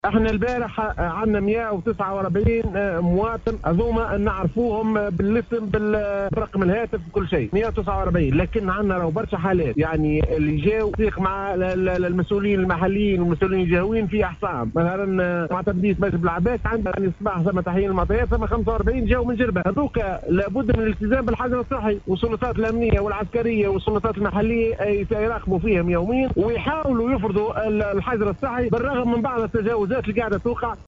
احنا البارح عندنا 149 مواطن هذوما نعرفوهم بالاسم برقم الهاتف بكل شيء 149. لكن عندنا راهو برشا حالات يعني اللي جاوا تيق مع المسؤولين المحليين والمسؤولين الجهويين في احصائهم. مثلا مع تبديد مسجد العباس عندنا الصباح ثم تحيين المعطيات ثم 45 جاوا من جربه. هذوك لابد من الالتزام بالحجر الصحي، والسلطات الامنيه والعسكريه والسلطات المحليه يراقبوا فيهم يوميا ويحاولوا يفرضوا الحجر الصحي بالرغم من بعض التجاوزات اللي قاعده توقع.